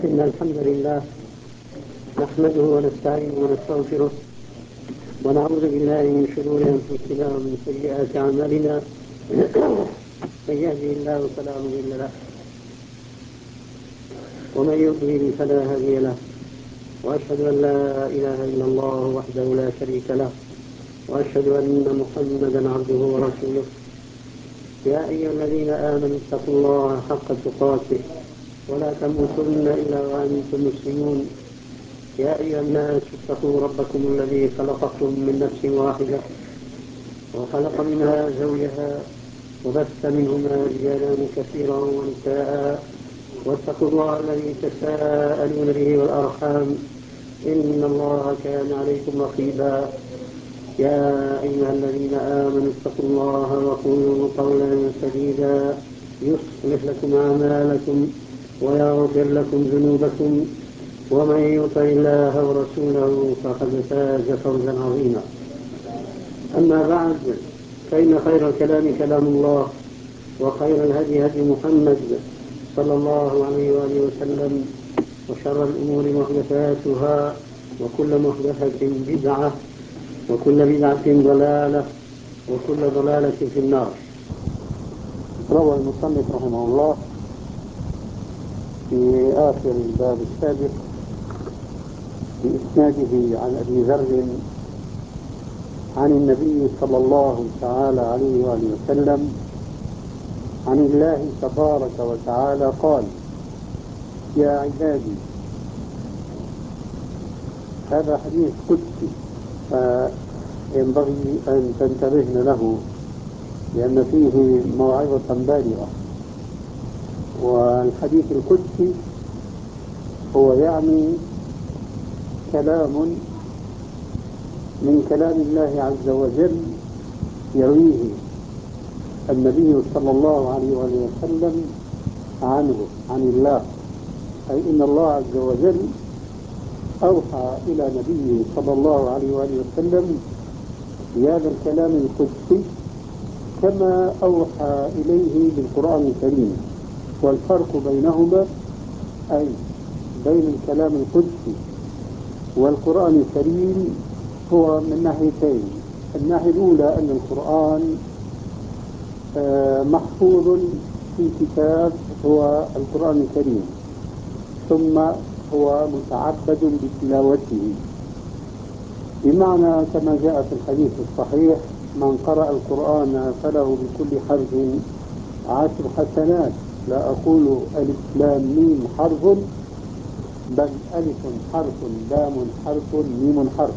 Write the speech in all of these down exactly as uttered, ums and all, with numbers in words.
إن الحمد لله نحمده ونستعينه ونستغفره ونعوذ بالله من شرور أنفسنا ومن سيئات أعمالنا. من يهده الله فلا مضل له ومن يضلل فلا هادي له، وأشهد أن لا إله إلا الله وحده لا شريك له، وأشهد أن محمدا عبده ورسوله. يا أيها الذين آمنوا اتقوا الله حق تقاته ولا تموتن إلا وأنتم مسلمون. يا أيها الناس اتقوا ربكم الذي خلقكم من نفس واحدة وخلق منها زوجها وبث منهما رجالا كثيرا ونساء، واتقوا الله الذي تساءلون به والأرحام إن الله كان عليكم رقيبا. يا أيها الذين آمنوا اتقوا الله وقولوا قولا سديدا يصلح لكم أعمالكم ويغفر لكم ذنوبكم، ومن يطع الله ورسوله فقد فاز فوزا عظيما. أما بعد، فإن خير الكلام كلام الله، وخير الهدي هدي محمد صلى الله عليه وآله وسلم، وشر الأمور محدثاتها، وكل محدثة بدعة، وكل بدعة ضلالة، وكل ضلالة في النار. روى المصنف رحمه الله في آخر الباب السابق بإسناده عن أبي ذر عن النبي صلى الله تعالى عليه وآله وسلم عن الله تبارك وتعالى قال: يا عبادي. هذا حديث قدسي فينبغي أن تنتبهن له، لأن فيه موعظة بالغة. والحديث القدسي هو يعني كلام من كلام الله عز وجل يرويه النبي صلى الله عليه وآله وسلم عنه عن الله، أي إن الله عز وجل أوحى إلى نبيه صلى الله عليه وآله وسلم بهذا الكلام القدسي كما أوحى إليه بالقرآن الكريم. والفرق بينهما أي بين الكلام القدسي والقرآن الكريم هو من ناحيتين. الناحية الأولى أن القرآن محفوظ في كتاب هو القرآن الكريم، ثم هو متعبد بتلاوته، بمعنى كما جاء في الحديث الصحيح: من قرأ القرآن فله بكل حرف عشر حسنات. لا أقول ألف لام ميم حرف، بل ألف حرف لام حرف ميم حرف.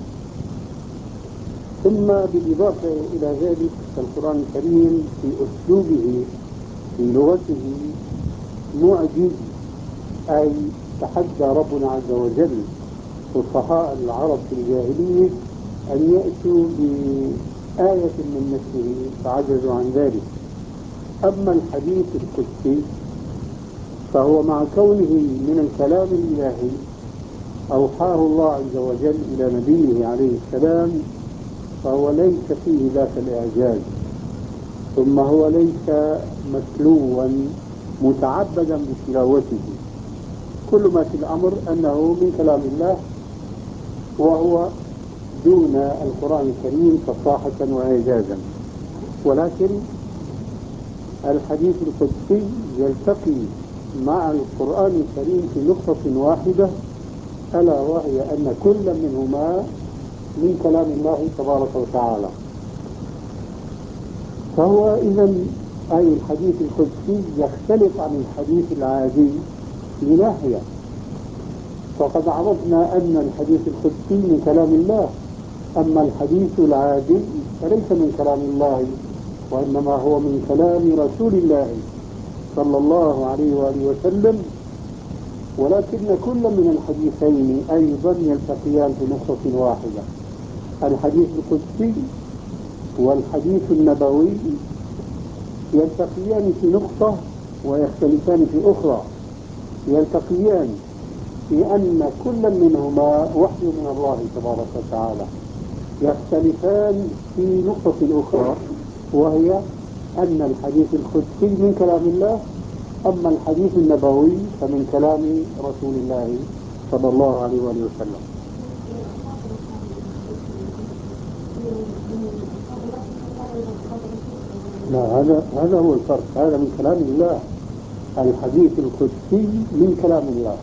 ثم بالإضافة إلى ذلك فالقرآن الكريم في أسلوبه في لغته معجز، أي تحدى ربنا عز وجل فصحاء العرب في الجاهلية أن يأتوا بآية من مثله فعجزوا عن ذلك. أما الحديث القدسي فهو مع كونه من الكلام الإلهي أوحاه الله عز وجل إلى نبيه عليه السلام، فهو ليس فيه ذاك الإعجاز، ثم هو ليس متلوا متعبدا بتلاوته. كل ما في الأمر أنه من كلام الله، وهو دون القرآن الكريم فصاحة وإعجازا. ولكن الحديث القدسي يلتقي مع القرآن الكريم في نقطة واحدة، ألا وهي أن كل منهما من كلام الله تبارك وتعالى. فهو إذن أي الحديث القدسي يختلف عن الحديث العادي لناحية. فقد عرفنا أن الحديث القدسي من كلام الله، أما الحديث العادي فليس من كلام الله، وإنما هو من كلام رسول الله صلى الله عليه وآله وسلم. ولكن كل من الحديثين أيضا يلتقيان في نقطة واحدة. الحديث القدسي والحديث النبوي يلتقيان في نقطة ويختلفان في أخرى. يلتقيان في أن كل منهما وحي من الله تبارك وتعالى. يختلفان في نقطة أخرى، وهي أن الحديث القدسي من كلام الله، أما الحديث النبوي فمن كلام رسول الله صلى الله عليه وآله وسلم. لا، هذا هذا هو الفرق، هذا من كلام الله. الحديث القدسي من كلام الله،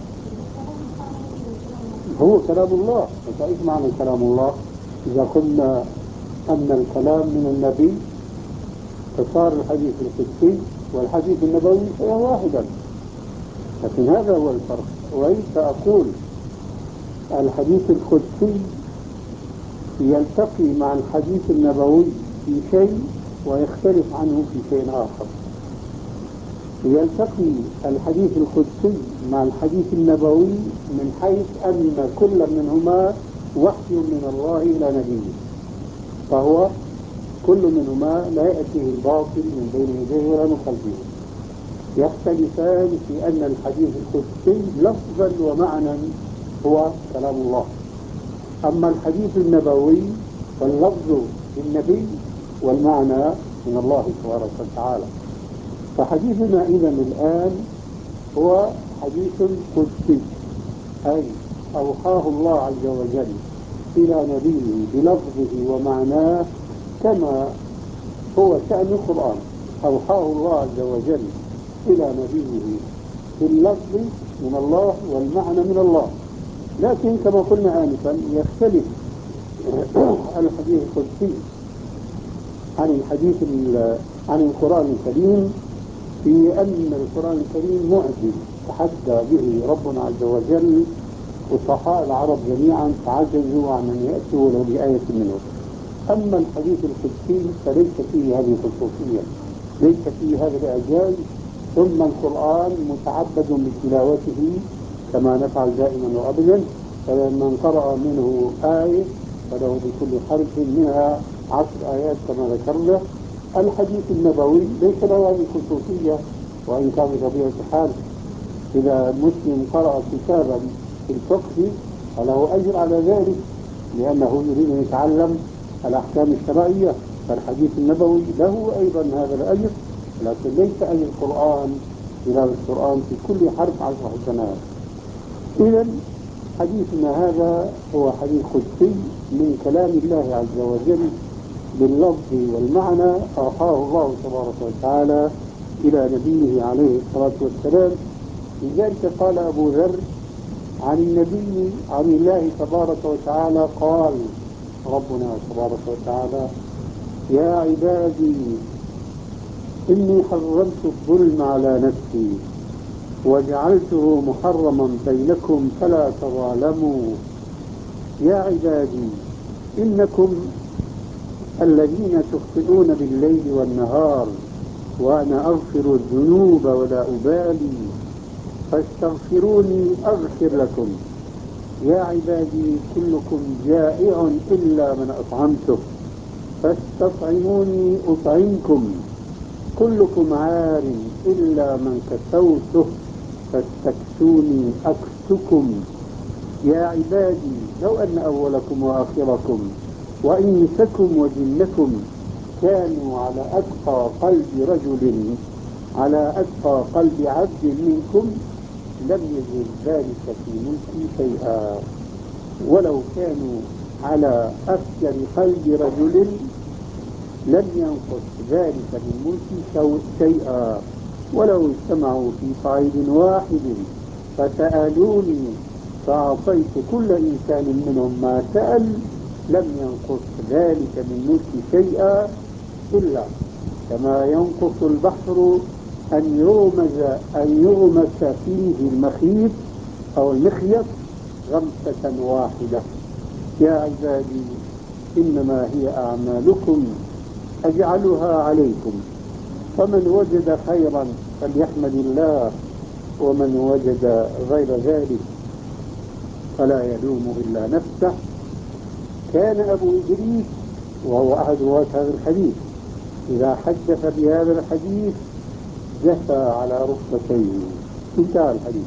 هو كلام الله. فإيش معنى كلام الله؟ إذا قلنا أن الكلام من النبي فصار الحديث القدسي والحديث النبوي هو واحدا. لكن هذا هو الفرق. وليس أقول الحديث القدسي يلتقي مع الحديث النبوي في شيء ويختلف عنه في شيء آخر. يلتقي الحديث القدسي مع الحديث النبوي من حيث أن كل منهما وحي من الله إلى نبيه، فهو كل منهما لا يأتيه الباطل من بين يديه ولا من خلفه. يختلفان في أن الحديث القدسي لفظا ومعنى هو كلام الله، أما الحديث النبوي فاللفظ للنبي والمعنى من الله تبارك وتعالى. فحديثنا إذن الآن هو حديث قدسي، أي أوحاه الله عز وجل إلى نبيه بلفظه ومعناه، كما هو شأن القرآن. أوحاه الله عز وجل إلى نبيه باللفظ من الله والمعنى من الله. لكن كما قلنا آنفا يختلف الحديث القدسي عن الحديث عن القرآن الكريم في أن القرآن الكريم معجز تحدى به ربنا عز وجل وصحاء العرب جميعا تعجزوا عن أن يأتوا ولو بآية منه. أما الحديث القدسي فليس فيه هذه الخصوصية، ليس فيه هذا الإعجاز. ثم القرآن متعبد بتلاوته كما نفعل دائما وأبدا، فمن قرأ منه آية فله بكل حرف منها عشر آيات كما ذكرنا. الحديث النبوي ليس له هذه الخصوصية، وإن كان بطبيعة الحال إذا مسلم قرأ كتابا في الفقه فله أجر على ذلك، لأنه يريد أن يتعلم الأحكام الشرعية. فالحديث النبوي له أيضا هذا الأجر، لكن ليس أجر القرآن تلاوة القرآن في كل حرف عشر حسنات. إذا حديثنا هذا هو حديث قدسي من كلام الله عز وجل باللفظ والمعنى، أوحاه الله تبارك وتعالى إلى نبيه عليه الصلاة والسلام. لذلك قال أبو ذر عن النبي عن الله تبارك وتعالى قال ربنا تبارك وتعالى: يا عبادي إني حرمت الظلم على نفسي وجعلته محرما بينكم فلا تظالموا. يا عبادي إنكم الذين تخطئون بالليل والنهار وأنا أغفر الذنوب ولا أبالي فاستغفروني أغفر لكم. يا عبادي كلكم جائع إلا من أطعمته فاستطعموني أطعمكم. كلكم عار إلا من كسوته فاستكسوني أكسكم. يا عبادي لو أن أولكم وآخركم وإنسكم وجنكم كانوا على أتقى قلب رجل على أتقى قلب عبد منكم لم يزل ذلك في ملكي شيئا، ولو كانوا على أفجر قلب رجل لم ينقص ذلك من ملكي شيئا، ولو اجتمعوا في صعيد واحد فسألوني فأعطيت كل إنسان منهم ما سأل لم ينقص ذلك من ملكي شيئا، إلا كما ينقص البحر أن يغمز أن يغمس فيه المخيط أو المخيط غمسة واحدة. يا عبادي إنما هي أعمالكم أجعلها عليكم، فمن وجد خيرا فليحمد الله، ومن وجد غير ذلك فلا يلوم إلا نفسه. كان أبو إدريس وهو أحد رواة هذا الحديث إذا حدث بهذا الحديث جثى على ركبتيه، انتهى الحديث.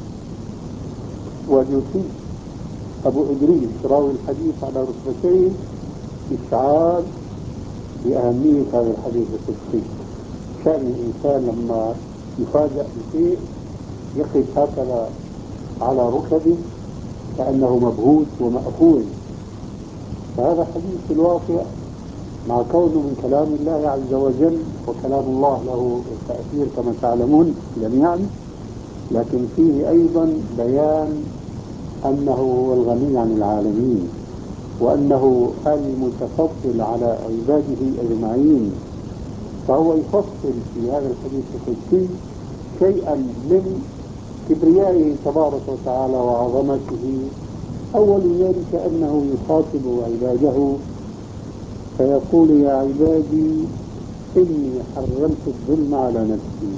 وجثي أبو إدريس راوي الحديث على ركبتيه إشعار بأهمية هذا الحديث القدسي. شأن الإنسان لما يفاجأ بشيء يقف هكذا على ركبه كأنه مبهوت ومأخوذ. فهذا حديث في الواقع مع كونه من كلام الله عز وجل، وكلام الله له تأثير كما تعلمون جميعا، لكن فيه أيضا بيان أنه هو الغني عن العالمين، وأنه المتفضل على عباده أجمعين. فهو يفصل في هذا الحديث القدسي شيئا من كبريائه تبارك وتعالى وعظمته. أول ذلك أنه يخاطب عباده فيقول: يا عبادي إني حرمت الظلم على نفسي.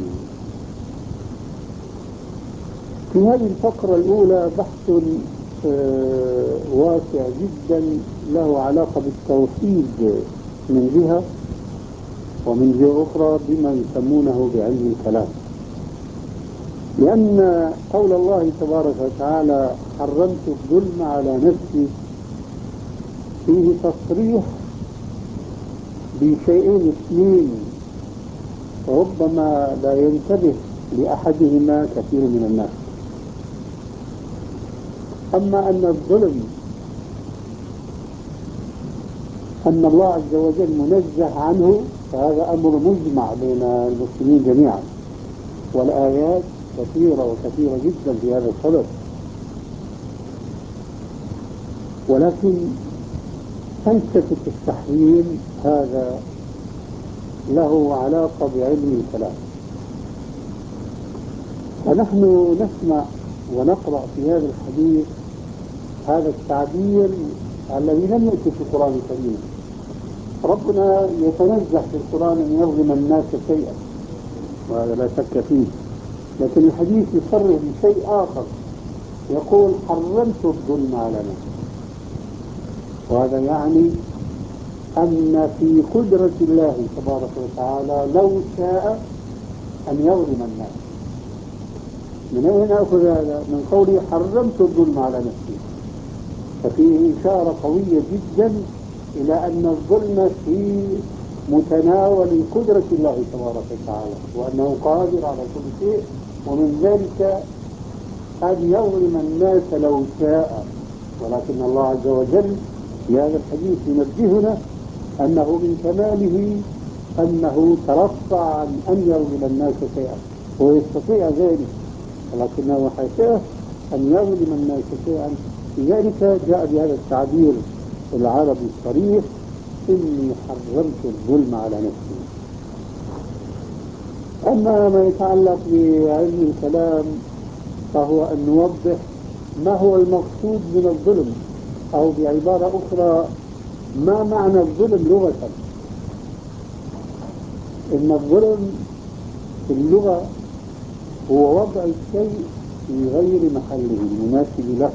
في هذه الفقرة الأولى بحث آه واسع جدا له علاقة بالتوحيد من جهة، ومن جهة أخرى بما يسمونه بعلم الكلام. لأن قول الله تبارك وتعالى حرمت الظلم على نفسي فيه تصريح بشيئين اثنين ربما لا ينتبه لأحدهما كثير من الناس. أما أن الظلم أن الله عز وجل منزه عنه فهذا أمر مجمع بين المسلمين جميعا، والآيات كثيرة وكثيرة جدا في هذا الصدد. ولكن فلسفة التحريم هذا له علاقة بعلم الكلام. فنحن نسمع ونقرأ في هذا الحديث هذا التعبير الذي لم يأتي في القرآن الكريم. ربنا يتنزه في القرآن أن يظلم الناس شيئا، وهذا لا شك فيه، لكن الحديث يصرح بشيء آخر، يقول حرمت الظلم على نفسي. وهذا يعني أن في قدرة الله تبارك وتعالى لو شاء أن يظلم الناس. من أين نأخذ هذا؟ من قوله حرمت الظلم على نفسي، ففيه إشارة قوية جدا إلى أن الظلم في متناول قدرة الله تبارك وتعالى، وأنه قادر على كل شيء، ومن ذلك أن يظلم الناس لو شاء. ولكن الله عز وجل في هذا الحديث ينبهنا أنه من كماله أنه ترفع عن أن يظلم الناس شيئا، ويستطيع ذلك، ولكنه حاشاه أن يظلم الناس شيئا. لذلك جاء بهذا التعبير العربي الصريح: إني حرمت الظلم على نفسي. أما ما يتعلق بعلم الكلام فهو أن نوضح ما هو المقصود من الظلم، أو بعبارة أخرى ما معنى الظلم لغة. إن الظلم في اللغة هو وضع الشيء في غير محله المناسب له.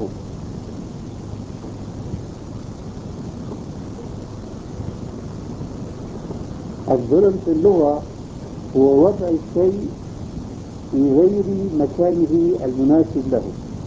الظلم في اللغة هو وضع الشيء في غير مكانه المناسب له.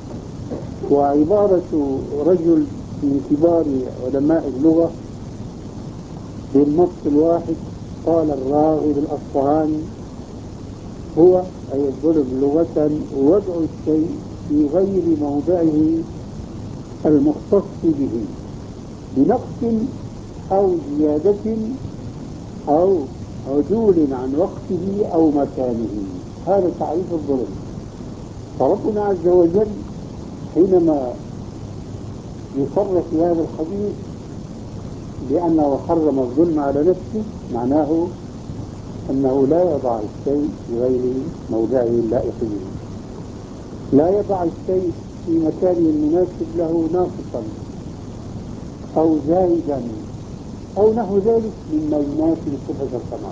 وعبارة رجل من كبار علماء اللغة بالنص الواحد قال الراغب الأصفهاني هو أي الظلم لغة وضع الشيء في غير موضعه المختص به بنقص أو زيادة أو عدول عن وقته أو مكانه. هذا تعريف الظلم. فربنا عز وجل حينما يصرح في هذا الحديث بأنه حرم الظلم على نفسه معناه أنه لا يضع الشيء في غير موضعه اللائق به، لا يضع الشيء في مكانه المناسب له ناقصا أو زائدا أو نحو ذلك مما يناسب صفة الكمال.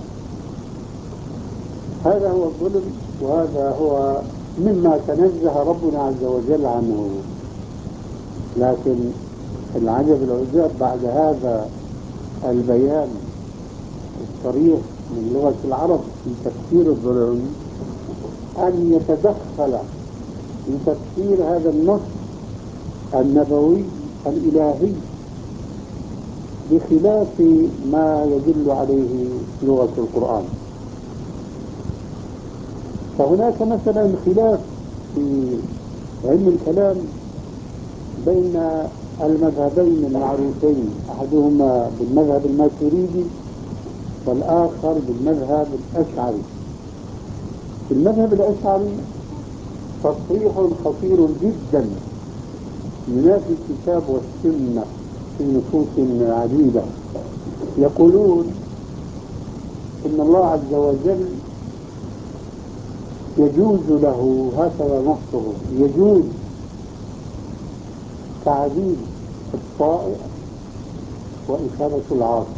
هذا هو الظلم، وهذا هو مما تنزه ربنا عز وجل عنه. لكن العجب العجاب بعد هذا البيان الصريح من لغة العرب في تفسير الظلم أن يتدخل في تفسير هذا النص النبوي الإلهي بخلاف ما يدل عليه لغة القرآن. فهناك مثلا خلاف في علم الكلام بين المذهبين المعروفين، أحدهما بالمذهب الماتريدي والآخر بالمذهب الأشعري. في المذهب الأشعري تصريح خطير جدا ينافي الكتاب والسنة في نصوص عديدة. يقولون إن الله عز وجل يجوز له، هكذا نصه، يجوز تعذيب الطائع وإثابة العاصي.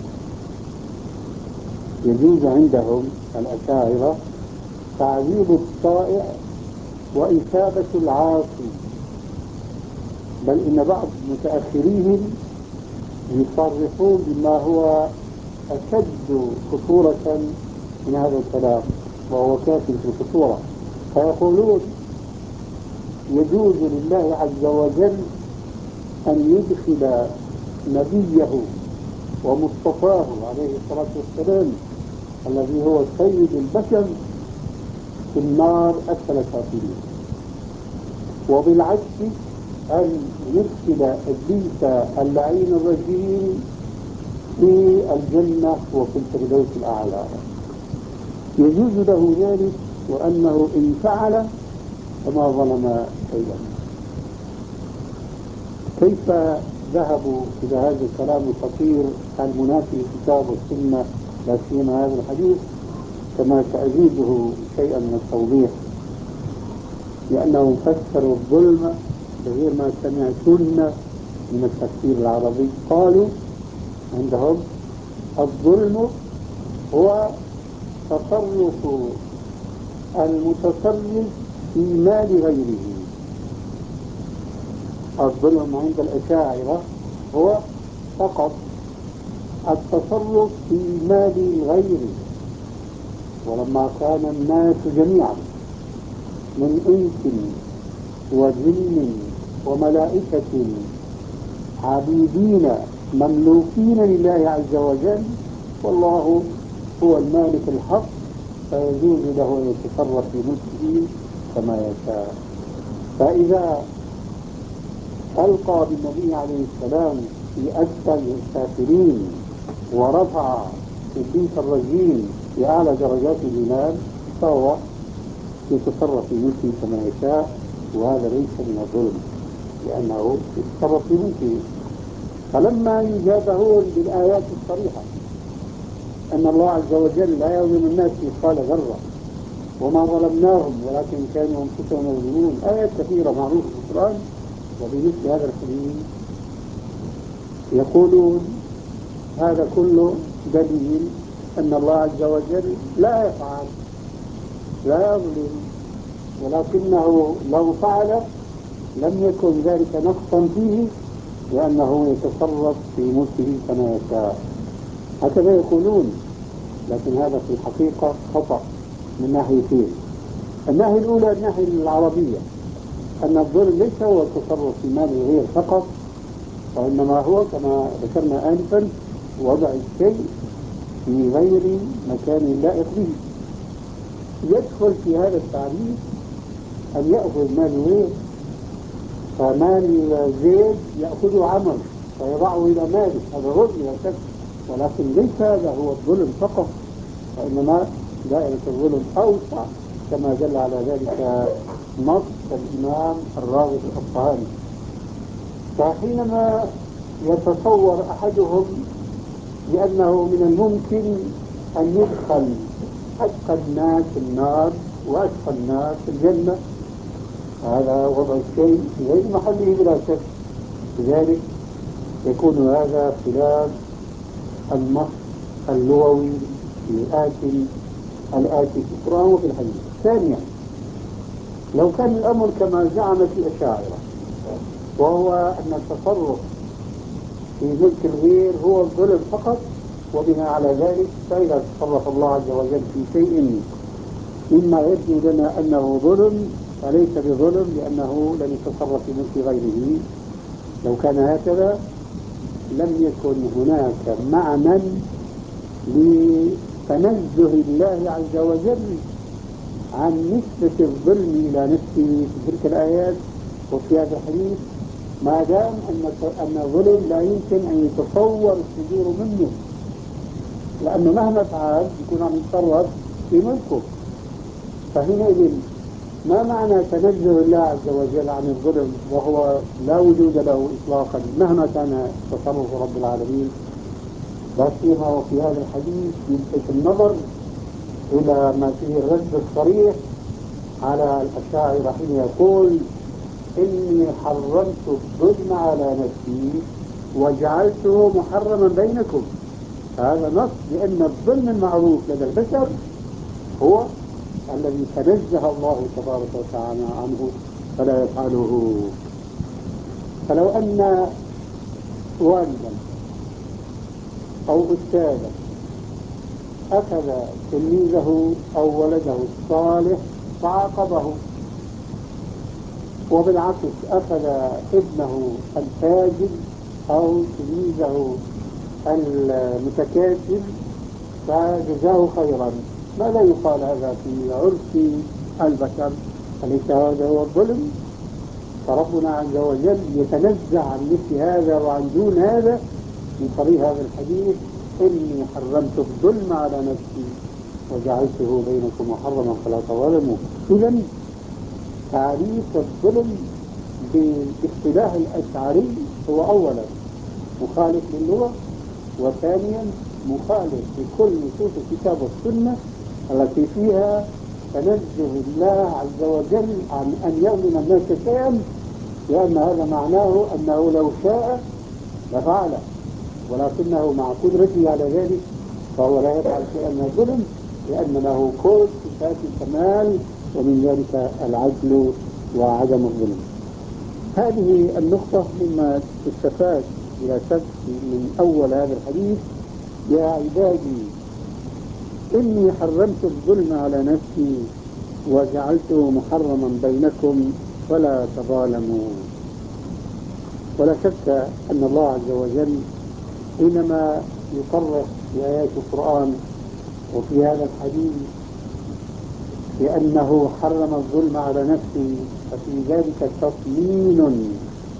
يجوز عندهم الأشاعرة تعذيب الطائع وإثابة العاصي، بل إن بعض متأخريهم يصرحون بما هو أشد خطورة من هذا الكلام، وهو كافي في الخطورة. فيقولون يجوز لله عز وجل أن يدخل نبيه ومصطفاه عليه الصلاة والسلام الذي هو سيد البشر في النار أسفل سافلين، وبالعكس أن يدخل إبليس اللعين الرجيم في الجنة وفي الفردوس الأعلى. يجوز له ذلك، وأنه إن فعل فما ظلم شيئا. كيف ذهبوا إلى هذا الكلام الخطير المنافي للكتاب والسنة، لا سيما هذا الحديث؟ كما سأزيده شيئا من التوضيح، لأنهم فسروا الظلم بغير ما سمعتن من التفسير العربي. قالوا عندهم الظلم هو تصرف المتصرف في مال غيره. الظلم عند الأشاعرة هو فقط التصرف في مال الغير. ولما كان الناس جميعا من إنس وجن وملائكة عبيدين مملوكين لله عز وجل، والله هو المالك الحق، فيجوز له أن يتصرف في ملكه كما يشاء. فإذا ألقى بالنبي عليه السلام في أسفل السافلين ورفع إبليس الرجيم في أعلى درجات الإيمان، فهو يتصرف في ملكه كما يشاء، وهذا ليس من الظلم لأنه يتصرف في ملكه. فلما يجابهون بالآيات الصريحة أن الله عز وجل لا يظلم الناس مثقال ذرة وما ظلمناهم ولكن كانوا أنفسهم يظلمون، آيات كثيرة معروفة في القرآن، وبمثل هذا الحديث يقولون هذا كله دليل أن الله عز وجل لا يفعل، لا يظلم، ولكنه لو فعل لم يكن ذلك نقصا فيه، لأنه يتصرف في ملكه كما يشاء. هكذا يقولون، لكن هذا في الحقيقة خطأ من ناحيتين. الناحية الأولى الناحية العربية، أن الظلم ليس هو التصرف في مال الغير فقط، وإنما هو كما ذكرنا آنفا وضع الشيء في غير مكان لائق به. يدخل في هذا التعريف أن يأخذ مال الغير، فمال زيد يأخذه عمر فيضعه إلى ماله، هذا ظلم لا شك، ولكن ليس هذا هو الظلم فقط، وإنما دائرة الظلم أوسع كما دل على ذلك نص الإمام الراغب الأصفهاني. فحينما يتصور أحدهم بأنه من الممكن أن يدخل أتقى الناس النار وأتقى الناس الجنة، هذا وضع الشيء غير محله بلا شك، لذلك يكون هذا خلاف النص اللغوي الآتي الآتي في القرآن وفي الحديث. ثانيا، لو كان الأمر كما زعمت الأشاعرة، وهو أن التصرف في ملك الغير هو الظلم فقط، وبناء على ذلك فإذا تصرف الله عز وجل في شيء مما يبدو لنا أنه ظلم فليس بظلم، لأنه لم يتصرف في ملك غيره. لو كان هكذا لم يكن هناك معنى لتنزه الله عز وجل عن نسبة الظلم إلى نفسه في تلك الآيات وفي هذا الحديث، ما دام أن أن الظلم لا يمكن أن يتصور الصدور منه، لأنه مهما فعل يكون عم يتصرف في ملكه. فحينئذ ما معنى تنزه الله عز وجل عن الظلم وهو لا وجود له إطلاقا مهما كان تصرف رب العالمين؟ لا سيما وفي هذا الحديث يلفت النظر إلى ما فيه الرد الصريح على الأشاعرة حين يقول إني حرمت الظلم على نفسي وجعلته محرما بينكم. هذا نص لأن الظلم المعروف لدى البشر هو الذي تنزه الله تبارك وتعالى عنه فلا يفعله. فلو أن والدا أو أستاذا أخذ تلميذه أو ولده الصالح فعاقبه، وبالعكس أخذ ابنه الفاجر أو تلميذه المتكاسل فجزاه خيرا، ماذا يقال هذا في عرف البشر؟ أليس هذا هو الظلم؟ فربنا عز وجل يتنزه عن مثل هذا وعن دون هذا من طريق هذا الحديث: إني حرمت الظلم على نفسي وجعلته بينكم محرما فلا تظلموا. إذا تعريف الظلم باصطلاح الأشعري هو أولا مخالف للغة، وثانيا مخالف لكل نصوص الكتاب والسنة التي فيها تنزه الله عز وجل عن أن يظلم الناس شيئا، لأن هذا معناه أنه لو شاء لفعله، ولكنه مع قدرته على ذلك فهو لا يفعل شيئا من الظلم، لأن له كل صفات الكمال ومن ذلك العدل وعدم الظلم. هذه النقطة مما استفاد إلى شك من أول هذا الحديث: يا عبادي إني حرمت الظلم على نفسي وجعلته محرما بينكم فلا تظالموا. ولا شك أن الله عز وجل حينما يصرح في آيات القرآن وفي هذا الحديث بأنه حرم الظلم على نفسه ففي ذلك تطمين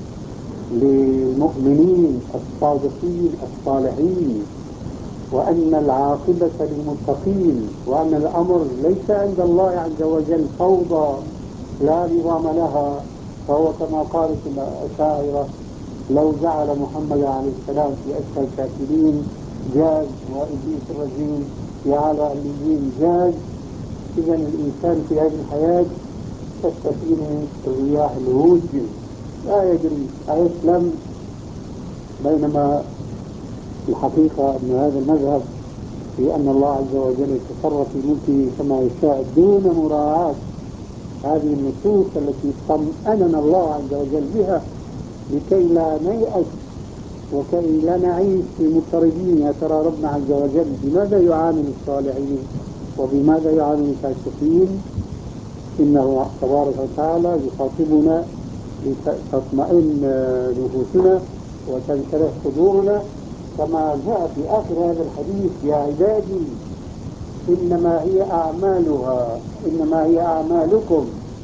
للمؤمنين الصادقين الصالحين، وأن العاقبة للمتقين، وأن الأمر ليس عند الله عز وجل فوضى لا نظام لها. فهو كما قالت الأشاعرة: لو جعل محمد عليه السلام في أسفل الكافرين جاز، وإبليس الرجيم في أعلى عليين جاز. إذا الإنسان في هذه الحياة كالسفينة الرياح الهوج لا يدري أيسلم، بينما الحقيقة أن هذا المذهب في أن الله عز وجل يتصرف في ملكه كما يشاء دون مراعاة هذه النصوص التي طمأننا الله عز وجل بها لكي لا نيأس وكي لا نعيش في مضطربين. يا ترى ربنا عز وجل بماذا يعامل الصالحين وبماذا يعامل الفاسقين؟ إنه تبارك وتعالى يخاطبنا لتطمئن نفوسنا وتنشرح صدورنا، كما جاء في آخر هذا الحديث: يا عبادي إنما هي أعمالها إنما هي أعمالكم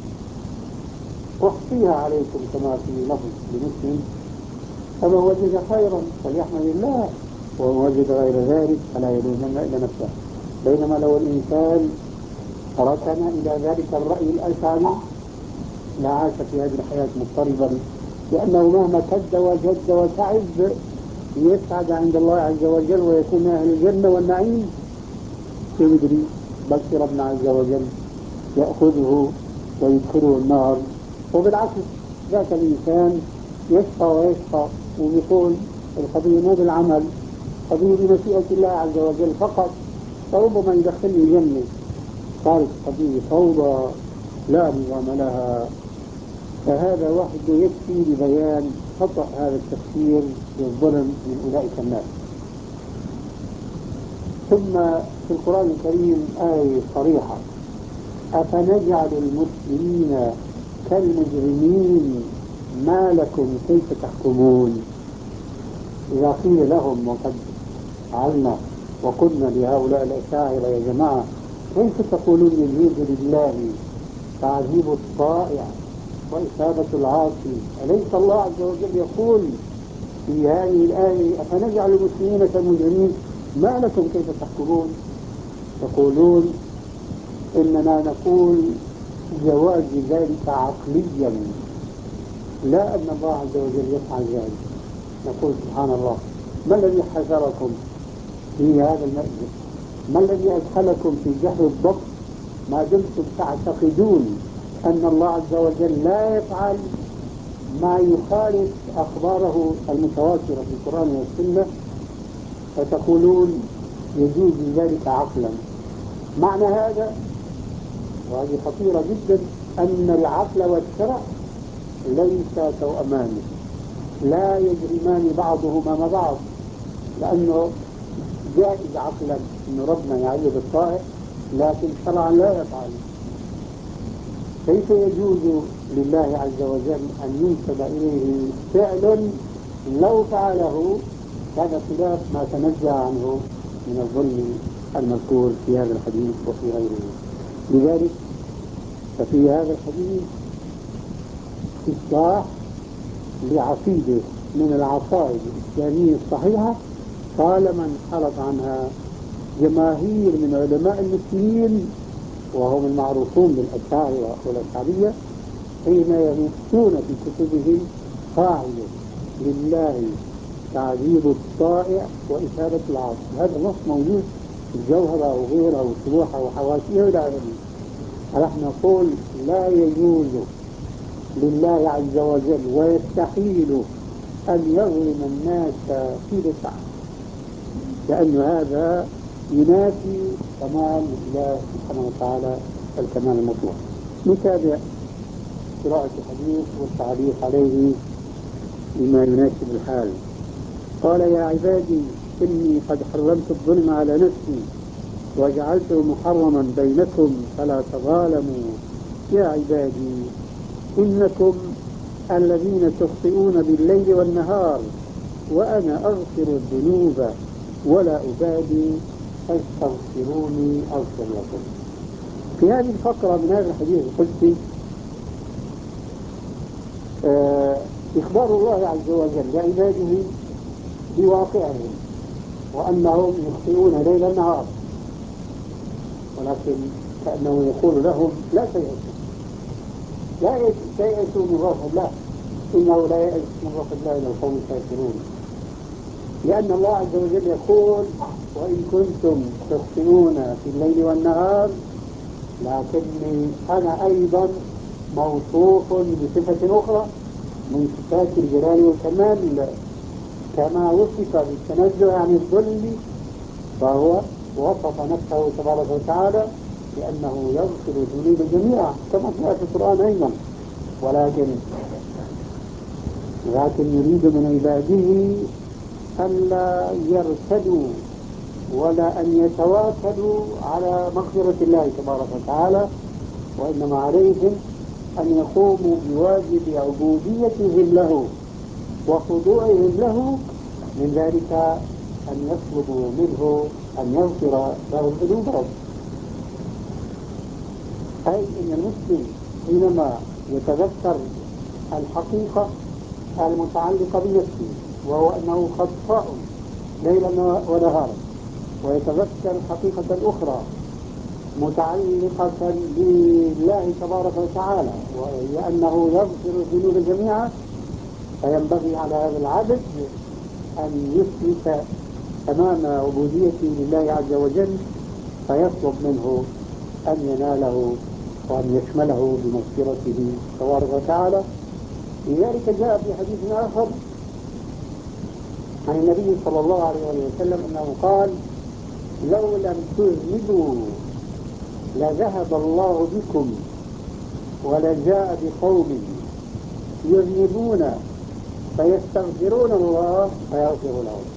أحصيها عليكم، كما في لفظ لمسلم: فمن وجد خيرا فليحمد الله ومن وجد غير ذلك فلا يلومن إلا نفسه. بينما لو الإنسان ركن إلى ذلك الرأي الأشعري لعاش في هذه الحياة مضطربا، لأنه مهما كد وجد وتعب يسعد عند الله عز وجل ويكون أهل الجنة والنعيم، يدري بل ربنا عز وجل يأخذه ويدخله النار. وبالعكس ذاك الإنسان يشقى ويشقى ويقول القضية مو بالعمل، قضية بمشيئة الله عز وجل فقط، فربما يدخلني الجنة. صارت قضية فوضى لا نظام لها. فهذا وحده يكفي لبيان خطأ هذا التفسير للظلم من أولئك الناس. ثم في القرآن الكريم آية صريحة: أفنجعل المسلمين كالمجرمين ما لكم كيف تحكمون. إذا قيل لهم وقد فعلنا وقلنا لهؤلاء الأشاعرة: يا جماعة كيف تقولون يجوز لله تعذيب الطائع وإثابة العاصي؟ أليس الله عز وجل يقول في هذه الآية أفنجعل المسلمين كالمجرمين؟ ما لكم كيف تحكمون؟ تقولون إننا نقول جواز ذلك عقليا، لا أن الله عز وجل يفعل ذلك. نقول سبحان الله، ما الذي حشركم في هذا المأزق؟ ما الذي أدخلكم في جحر الضبط ما دمتم تعتقدون أن الله عز وجل لا يفعل ما يخالف أخباره المتواترة في القرآن والسنة، فتقولون يجوز ذلك عقلا؟ معنى هذا، وهذه خطيرة جدا، أن العقل والشرع ليس توأمان، لا يجرمان بعضهما مع بعض، لأنه جائز عقلا أن ربنا يعذب الطائع لكن شرعا لا يفعل. كيف يجوز لله عز وجل أن ينسب إليه فعل لو فعله كان خلاف ما تنزع عنه من الظلم المذكور في هذا الحديث وفي غيره؟ لذلك ففي هذا الحديث إصلاح لعقيدة من العقائد الإسلامية الصحيحة طالما انحرف عنها جماهير من علماء المسلمين، وهم المعروفون بالأشاعرة والأشعرية، حين ينصون في كتبهم قاعدة لله تعذيب الطائع وإثابة العاصي. هذا النص موجود في الجوهرة وغيرها والشروحة وحواشيها إلى آخره. نحن نقول لا يجوز لله عز وجل ويستحيل أن يظلم الناس في بشع، لأن هذا ينافي كمال الله سبحانه وتعالى الكمال المطلق. نتابع قراءة الحديث والتعليق عليه بما يناسب الحال. قال يا عبادي إني قد حرمت الظلم على نفسي وجعلته محرما بينكم فلا تظالموا. يا عبادي إنكم الذين تخطئون بالليل والنهار وأنا أغفر الذنوب ولا أبالي فاستغفروني أغفر لكم. في هذه الفقرة من هذا الحديث القدسي آه إخبار الله عز وجل لعباده بواقعهم وأنهم يخطئون ليل نهار، ولكن كأنه يقول لهم لا تيأسوا، لا تيأسوا من روح الله، إنه لا يأس من روح الله إلا القوم الكافرون. لأن الله عز وجل يقول وإن كنتم تخطئون في الليل والنهار لكني أنا أيضا موصوف بصفة أخرى من صفات الجلال والكمال، كما وصف بالتنزه عن الظلم فهو وصف نفسه تبارك وتعالى بأنه يغفر الذنوب جميعا كما جاء في القرآن أيضا. ولكن لكن يريد من عباده ألا يرتدوا ولا أن يتواكلوا على مغفرة الله تبارك وتعالى، وإنما عليهم أن يقوموا بواجب عبوديتهم له وخضوعهم له، من ذلك أن يطلبوا منه أن يغفر لهم ذنوبهم. أي أن المسلم حينما يتذكر الحقيقة المتعلقة بنفسه وهو أنه خطاء ليلا ونهارا، ويتذكر الحقيقة الأخرى متعلقة بالله تبارك وتعالى وهي أنه يغفر الذنوب جميعا، فينبغي على هذا العبد أن يثبت أمام عبوديته لله عز وجل فيطلب منه أن يناله وأن يشمله بمغفرته تبارك وتعالى. لذلك جاء في حديث آخر عن النبي صلى الله عليه وسلم أنه قال لو لم تذنبوا لذهب الله بكم ولجاء بقوم يذنبون فيستغفرون الله فيغفر لهم.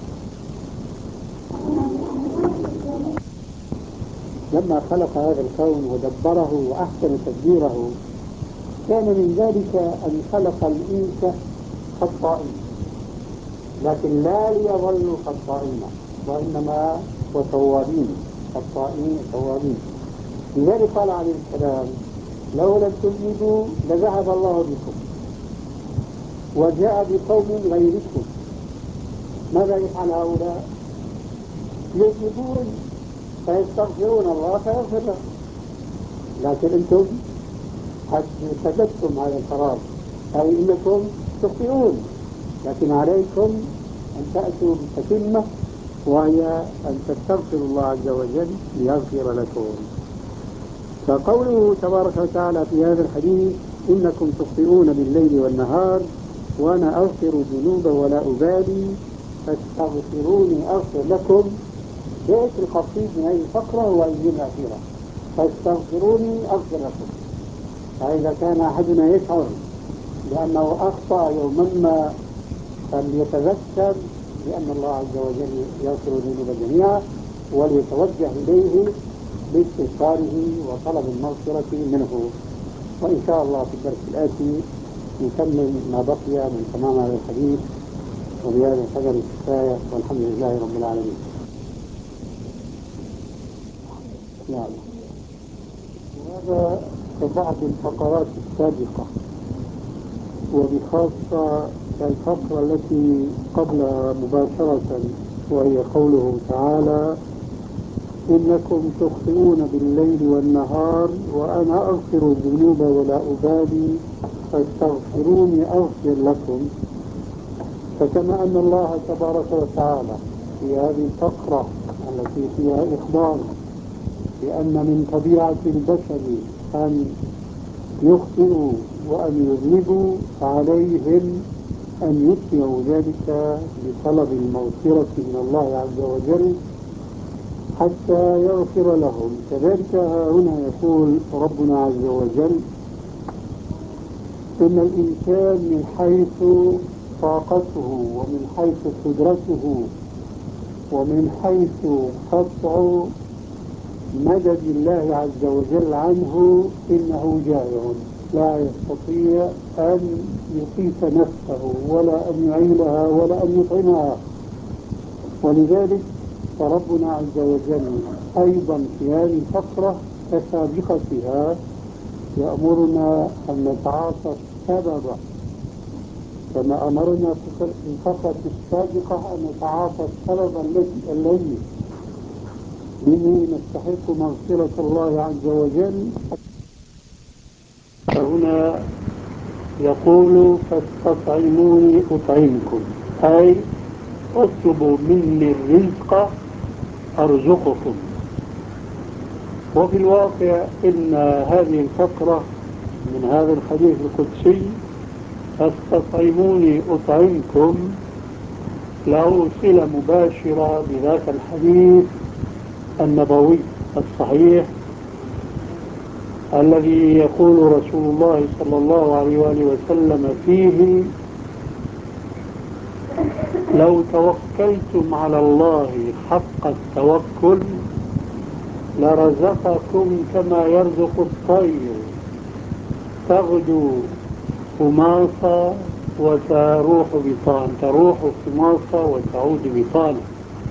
لما خلق هذا الكون ودبره وأحسن تدبيره كان من ذلك أن خلق الإنس خطائين، لكن لا ليظلوا خطائين وإنما وتوابين، خطائين وتوابين. لذلك قال عليه السلام لو لم تذنبوا لذهب الله بكم وجاء بقوم غيركم. ماذا يفعل هؤلاء؟ يذنبون فيستغفرون الله فيغفر لهم، لكن أنتم قد سددتم هذا القرار، أي إنكم تخطئون، لكن عليكم أن تأتوا بتتمة وهي أن تستغفروا الله عز وجل ليغفر لكم. فقوله تبارك وتعالى في هذا الحديث إنكم تخطئون بالليل والنهار وأنا أغفر الذنوب ولا أبالي فاستغفروني أغفر لكم. بيت القصيد من هذه الفقرة هو الجملة الأخيرة فاستغفروني أغفر لكم. فإذا كان أحدنا يشعر بأنه أخطأ يوما ما فليتذكر بأن الله عز وجل يغفر الذنوب جميعا وليتوجه إليه باستغفاره وطلب المغفرة منه. وإن شاء الله في الدرس الآتي نكمل ما بقي من تمام هذا الحديث، وبهذا القدر الكفاية والحمد لله رب العالمين. نعم، وهذا كبعض الفقرات السابقة، وبخاصة الفقرة التي قبلها مباشرة، وهي قوله تعالى إنكم تخطئون بالليل والنهار وأنا أغفر الذنوب ولا أبالي فاستغفروني أغفر لكم. فكما أن الله تبارك وتعالى في هذه الفقرة التي فيها إخبار بأن من طبيعة البشر أن يخطئوا وأن يذنبوا، فعليهم أن يتبعوا ذلك بطلب المغفرة من الله عز وجل حتى يغفر لهم. كذلك هنا يقول ربنا عز وجل إن الإنسان من حيث طاقته ومن حيث قدرته ومن حيث قطع مدد الله عز وجل عنه إنه جائع لا يستطيع أن يقيس نفسه ولا أن يعيلها ولا أن يطعمها. ولذلك فربنا عز وجل أيضا في هذه الفقرة كسابقتها يأمرنا أن نتعاطى السبب، كما أمرنا في الفقرة السابقة أن نتعاطى السبب الذي به نستحق مغفرة الله عز وجل. فهنا يقول فاستطعموني أطعمكم، أي اطلبوا مني الرزق أرزقكم. وفي الواقع إن هذه الفقرة من هذا الحديث القدسي فاستطعموني أطعمكم له صلة مباشرة بذاك الحديث النبوي الصحيح الذي يقول رسول الله صلى الله عليه وآله وسلم فيه لو توكلتم على الله حق التوكل لرزقكم كما يرزق الطير تغدو خماصة وتروح بطان تروح خماصة وتعود بطانة.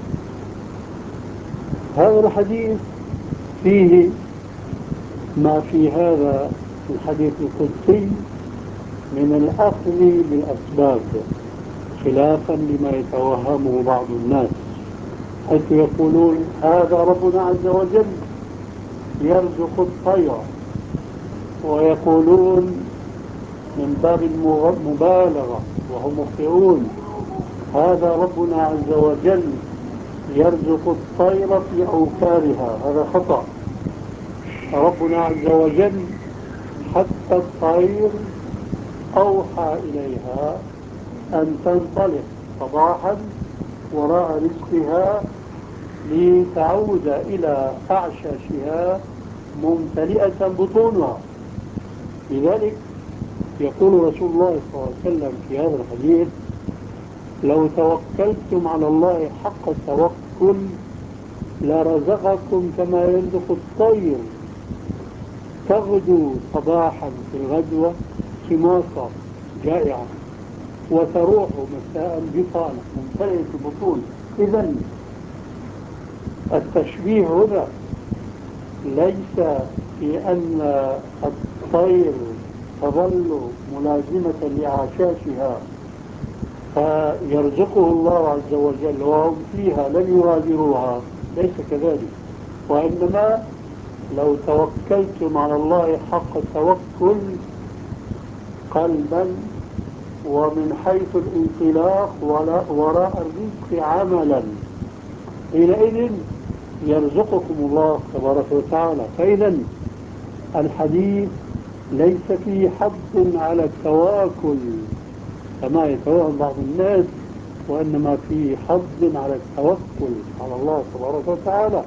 هذا الحديث فيه ما في هذا الحديث القدسي من الأخذ بالأسباب خلافا لما يتوهمه بعض الناس، حيث يقولون هذا ربنا عز وجل يرزق الطير، ويقولون من باب المبالغة وهم مخطئون هذا ربنا عز وجل يرزق الطير في أوكارها، هذا خطأ. ربنا عز وجل حتى الطير أوحى إليها أن تنطلق صباحا وراء رزقها لتعود إلى أعشاشها ممتلئة بطونها. لذلك يقول رسول الله صلى الله عليه وسلم في هذا الحديث لو توكلتم على الله حق التوكل لرزقكم كما يرزق الطير تغدو صباحا في الغدوة خماصة جائعة وتروح مساء بطانة ممتلئة البطون. إذن التشبيه هنا ليس في أن الطير تظل ملازمة لعشاشها فيرزقه الله عز وجل وهم فيها لن يغادروها، ليس كذلك. وإنما لو توكلتم على الله حق التوكل قلبا ومن حيث الانطلاق وراء الرزق عملا، حينئذ يرزقكم الله تبارك وتعالى. فإذا الحديث ليس فيه حظ على التواكل كما يتوهم بعض الناس، وإنما فيه حظ على التوكل على الله تبارك وتعالى.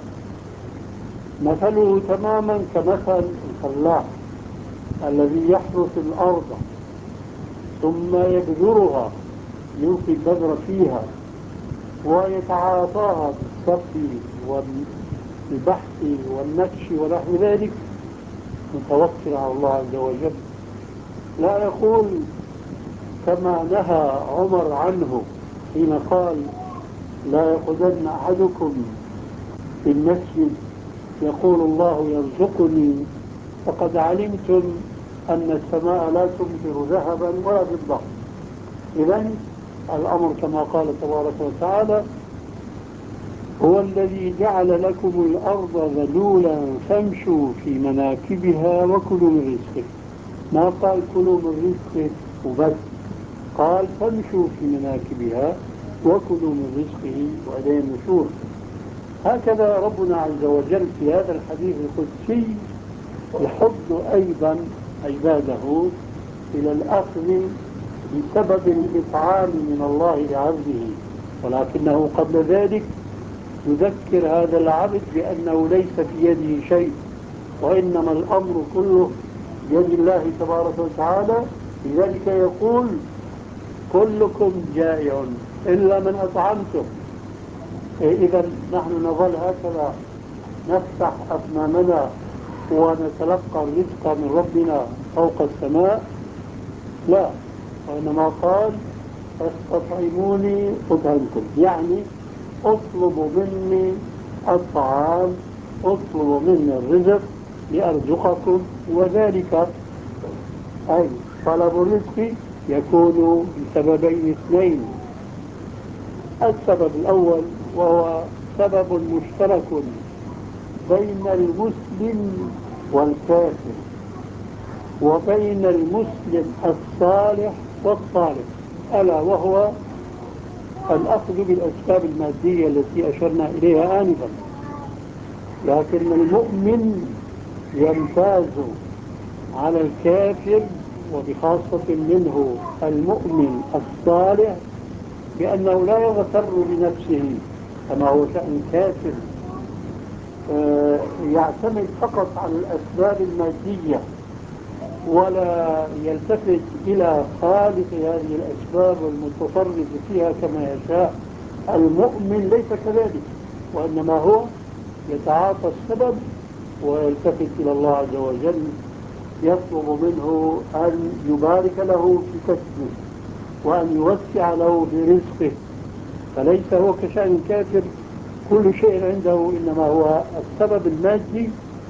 مثله تماما كمثل الفلاح الذي يحرث الأرض ثم يبذرها، يلقي البذر فيها ويتعاطاها بالسقي والبحث والنكش ونحو ذلك، متوكل على الله عز وجل. لا يقول كما نهى عمر عنه حين قال لا يقعدن أحدكم في المسجد يقول الله يرزقني فقد علمتم أن السماء لا تمطر ذهبا ولا فضة. إذن الأمر كما قال تبارك وتعالى هو الذي جعل لكم الأرض ذلولا فامشوا في مناكبها وكلوا من رزقه. ما قال كلوا من رزقه وبس، قال فامشوا في مناكبها وكلوا من رزقه وإليه النشور. هكذا ربنا عز وجل في هذا الحديث القدسي يحض أيضا عباده إلى الأخذ بسبب الإطعام من الله لعبده، ولكنه قبل ذلك يذكر هذا العبد بأنه ليس في يده شيء، وإنما الأمر كله بيد الله تبارك وتعالى. لذلك يقول كلكم جائع إلا من أطعمتم. إذا نحن نظل هكذا نفتح أفناننا ونتلقى الرزق من ربنا فوق السماء؟ لا، وإنما قال استطعموني أطعمكم، يعني اطلبوا مني الطعام، اطلبوا مني الرزق لأرزقكم. وذلك أي طلب الرزق يكون بسببين اثنين. السبب الأول وهو سبب مشترك بين المسلم والكافر وبين المسلم الصالح والصالح، ألا وهو الأخذ بالأسباب المادية التي أشرنا إليها آنفا. لكن المؤمن يمتاز على الكافر وبخاصة منه المؤمن الصالح بأنه لا يغتر بنفسه كما هو شأن الكافر يعتمد فقط على الأسباب المادية ولا يلتفت إلى خالق هذه الأسباب والمتصرف فيها كما يشاء. المؤمن ليس كذلك، وإنما هو يتعاطى السبب ويلتفت إلى الله عز وجل، يطلب منه أن يبارك له في كسبه وأن يوسع له في رزقه. فليس هو كشأن الكافر كل شيء عنده إنما هو السبب المادي.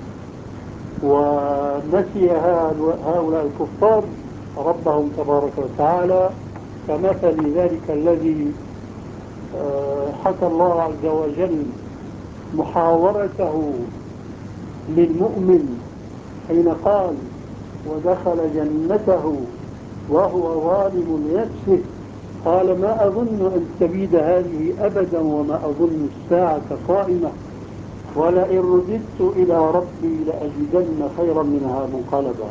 ونسي هؤلاء الكفار ربهم تبارك وتعالى كمثل ذلك الذي حكى الله عز وجل محاورته للمؤمن حين قال ودخل جنته وهو ظالم لنفسه قال ما أظن أن تبيد هذه أبدا وما أظن الساعة قائمة ولئن رددت إلى ربي لأجدن خيرا منها منقلبا.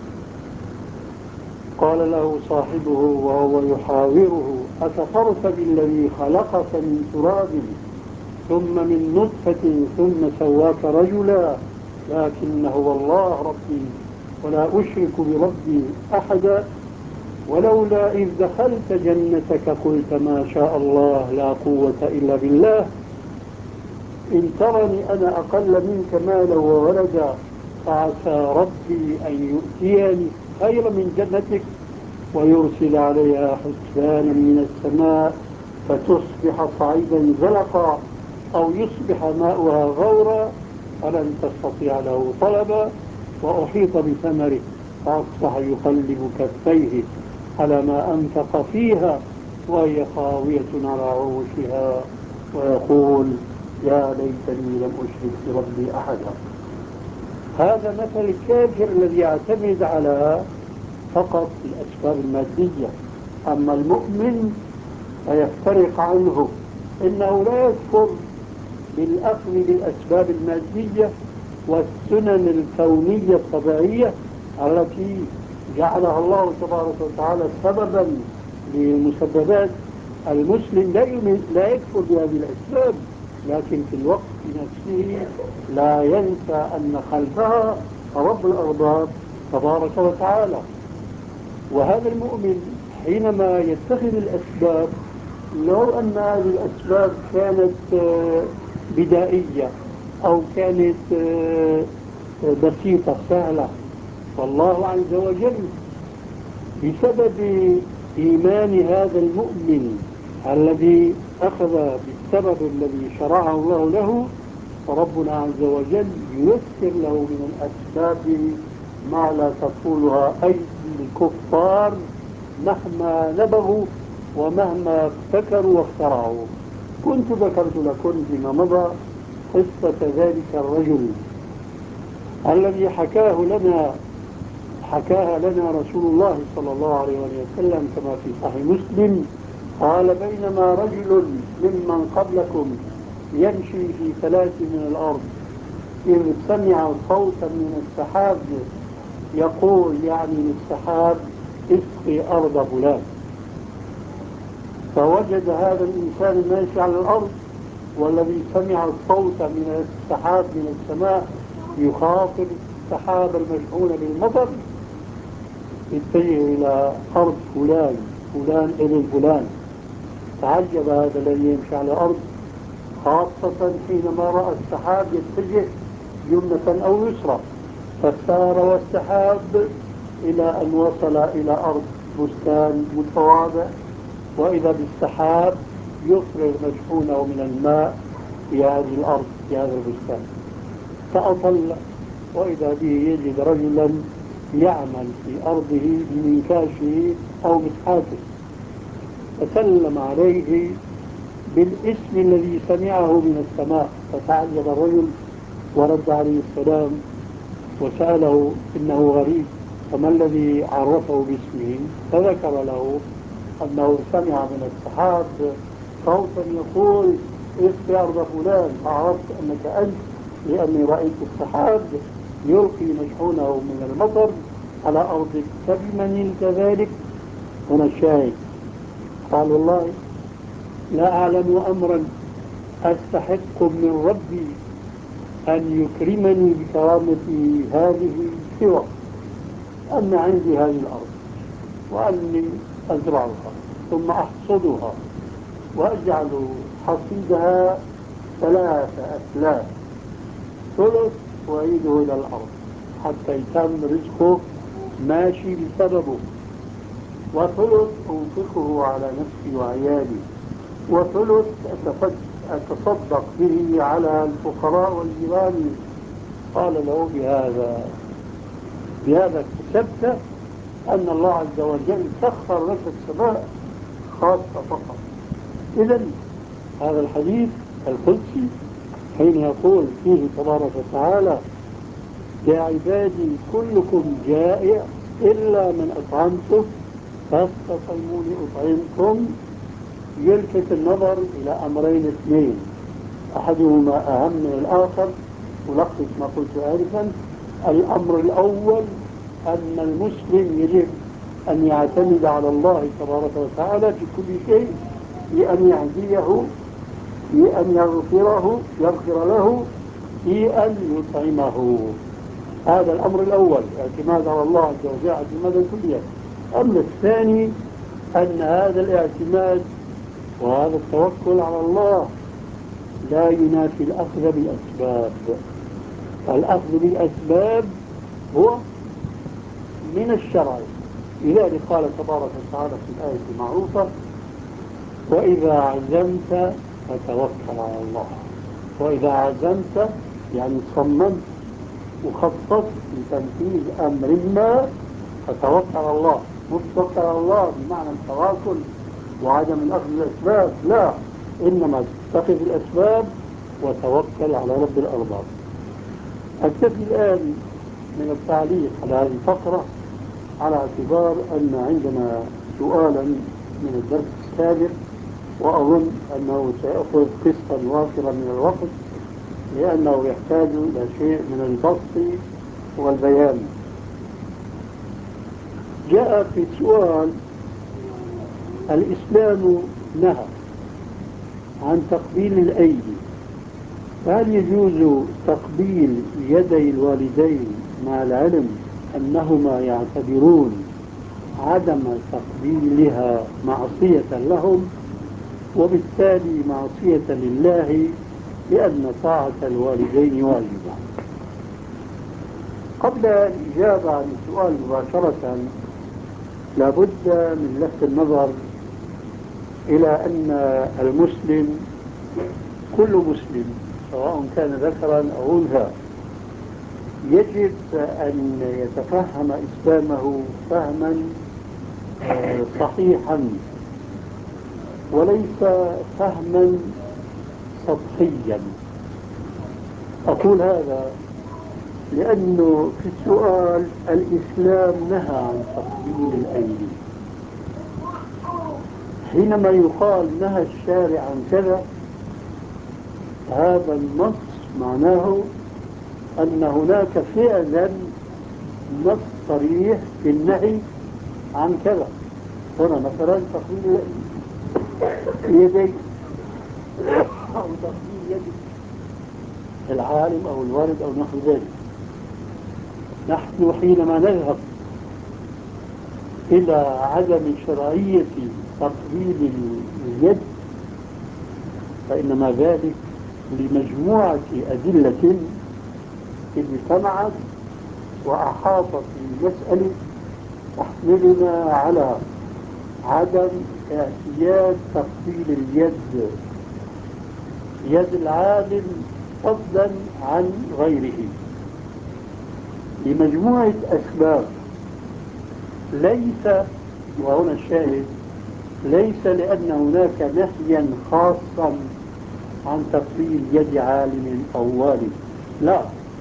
قال له صاحبه وهو يحاوره أكفرت بالذي خلقك من تراب ثم من نطفة ثم سواك رجلا لكن هو الله ربي ولا أشرك بربي أحدا ولولا إذ دخلت جنتك قلت ما شاء الله لا قوة إلا بالله إن ترني أنا أقل منك مالا وولدا فعسى ربي أن يؤتيني خيرا من جنتك ويرسل عليها حسبانا من السماء فتصبح صعيدا زلقا أو يصبح ماؤها غورا فلن تستطيع له طلبا، وأحيط بثمره فأصبح يقلب كفيه على ما أنفق فيها وهي خاوية على عروشها، ويقول يا ليتني لم أشرك بربي أحدا. هذا مثل الكافر الذي يعتمد على فقط الأسباب المادية. أما المؤمن فيفترق عنه، إنه لا يكفر بالأخذ بالأسباب المادية والسنن الكونية الطبيعية التي جعلها الله تبارك وتعالى سببا لمسببات. المسلم لا لا يكفر بهذه الأسباب، لكن في الوقت نفسه لا ينسى أن خلفها رب الأرباب تبارك وتعالى. وهذا المؤمن حينما يتخذ الأسباب، لو أن هذه الأسباب كانت بدائية أو كانت بسيطة سهلة، فالله عز وجل بسبب إيمان هذا المؤمن الذي أخذ بالسبب الذي شرعه الله له، فربنا عز وجل ييسر له من الأسباب ما لا تطولها أيدي الكفار مهما نبغوا ومهما ابتكروا واخترعوا. كنت ذكرت لكم فيما مضى قصة ذلك الرجل الذي حكاه لنا حكاها لنا رسول الله صلى الله عليه وسلم كما في صحيح مسلم. قال بينما رجل ممن قبلكم يمشي في ثلاث من الأرض إذ سمع صوتا من السحاب يقول يعني للسحاب اسقي أرض فلان. فوجد هذا الإنسان الماشي على الأرض والذي سمع الصوت من السحاب من السماء يخاطب السحاب المشحون بالمطر، اتجه إلى أرض فلان فلان ابن فلان. تعجب هذا الذي يمشي على الأرض، خاصة حينما رأى السحاب يتجه يمنة أو يسرى، فسار والسحاب إلى أن وصل إلى أرض بستان متواضع، وإذا بالسحاب يفرغ مشحونه من الماء في هذه الأرض في هذا البستان. فأطل وإذا به يجد رجلا يعمل في أرضه بمنكاشه أو مسحاته، فسلم عليه بالاسم الذي سمعه من السماء. فتعجب الرجل ورد عليه السلام وسأله إنه غريب فما الذي عرفه باسمه، فذكر له أنه سمع من السحاب صوتا يقول اسقي أرض فلان، فعرفت أنك أنت لأني رأيت السحاب يلقي مشحونه من المطر على أرضك، فبما نلت ذلك؟ هنا الشاهد. قال والله لا أعلم أمرا أستحق من ربي أن يكرمني بكرامة هذه سوى أن عندي هذه الأرض وأني أزرعها ثم أحصدها وأجعل حصيدها ثلاثة أثلاث، ثلث وأعيده إلى الأرض حتى يتم رزقه ماشي بسببه، وثلث أنفقه على نفسي وعيالي، وثلث أتصدق به على الفقراء والجيران. قال له بهذا بهذا اكتسبت أن الله عز وجل سخر لك السماء خاصة فقط. إذن هذا الحديث القدسي حين يقول فيه تبارك وتعالى يا عبادي كلكم جائع إلا من أطعمته فاستطعموني أطعمكم، يلفت النظر إلى أمرين اثنين، أحدهما أهم من الآخر، ولخص ما قلت آنفا. الأمر الأول أن المسلم يجب أن يعتمد على الله تبارك وتعالى في كل شيء، في أن يهديه، في أن يغفره يغفر له، في أن يطعمه. هذا الأمر الأول، اعتماد على الله عز وجل اعتمادا كليا. الأمر الثاني أن هذا الاعتماد وهذا التوكل على الله لا ينافي الأخذ بالأسباب. الأخذ بالأسباب هو من الشرع، لذلك قال تبارك وتعالى في الآية المعروفة وإذا عزمت فتوكل على الله، وإذا عزمت يعني صممت وخططت لتنفيذ أمر ما فتوكل على الله. مش توكل على الله بمعنى التواكل وعدم الأخذ بالأسباب، لا، إنما اتخذ الأسباب وتوكل على رب الأرباب. أكتفي الآن من التعليق على هذه الفقرة على اعتبار أن عندنا سؤالا من الدرس السابق، وأظن أنه سيأخذ قسطا وافرا من الوقت لأنه يحتاج إلى شيء من البسط والبيان. جاء في السؤال: الإسلام نهى عن تقبيل الأيدي، فهل يجوز تقبيل يدي الوالدين مع العلم أنهما يعتبرون عدم تقبيلها معصية لهم وبالتالي معصية لله لأن طاعة الوالدين واجبة؟ قبل الإجابة عن السؤال مباشرة لابد من لفت النظر إلى أن المسلم، كل مسلم سواء كان ذكرا أو أنثى، يجب أن يتفهم إسلامه فهما صحيحا وليس فهما سطحيا. أقول هذا لأنه في السؤال الإسلام نهى عن تقبيل الأيدي. حينما يقال نهى الشارع عن كذا، هذا النص معناه أن هناك فعلا نص صريح في النهي عن كذا. هنا مثلا تقبيل اليدين أو تقبيل يد العالم أو الوالد أو نحو ذلك. نحن حينما نذهب إلى عدم شرعية تقبيل اليد فإنما ذلك لمجموعة أدلة اجتمعت وأحاطت بالمسألة تحملنا على عدم اعتياد تقبيل اليد، يد العالم فضلا عن غيره، لمجموعة أسباب. ليس، وهنا الشاهد، ليس لأن هناك نهيا خاصا عن تقبيل يد عالم أو والد، لا.